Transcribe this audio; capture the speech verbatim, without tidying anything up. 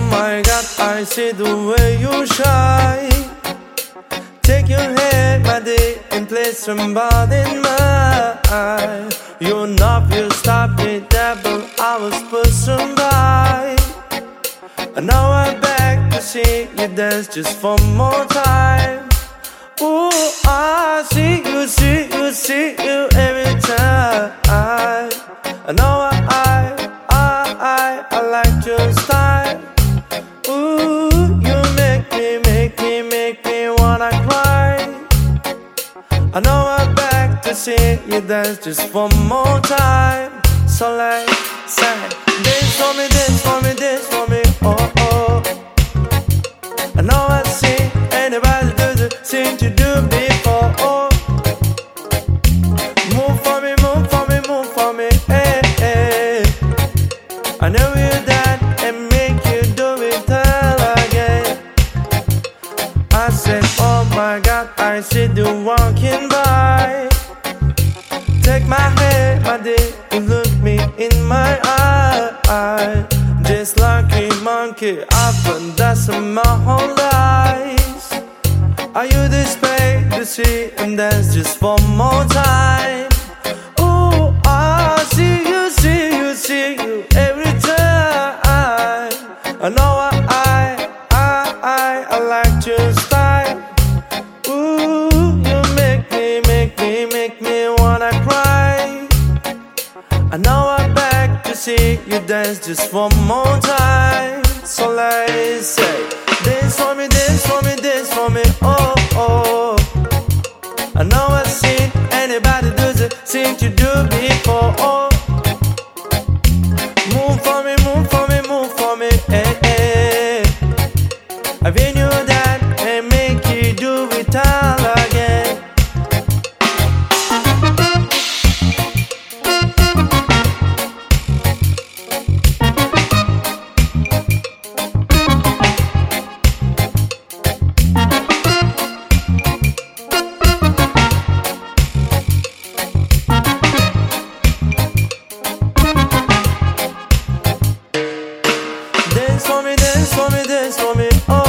my God, I see the way you shine. Take your hand, my day, and place somebody in mine. You know you stopped me there, but I was pushing by. And now I'm back to see you dance just one more time. Ooh, I see you, see you, see you every time. I know I, I, I, I like your style. Ooh, you make me, make me, make me wanna cry. I know I'm back to see you dance just one more time. So like, say, dance for me, dance for me, dance for me, oh oh. I know I see anybody do the thing to do before, oh. Move for me, move for me, move for me, hey, hey. I know you that and make you do it all again. I said, oh my God, I see you walking by. Take my hand, my day, and look me in my eye. Just like a monkey, I've done that in my whole life. Are you this paid to see and dance just one more time? Ooh, I see you, see you, see you every time. I know I, I, I, I, I like your style. Ooh, you make me, make me, make me wanna cry. I know I'm back to see you dance just one more time. So let's say, dance for me, dance for me, dance for me, oh oh. I know I've seen anybody do the thing to do before, oh. Move for me, move for me, move for me, eh eh. I've been you that and make you do it all again. Dance for me, dance for me, dance for me, oh.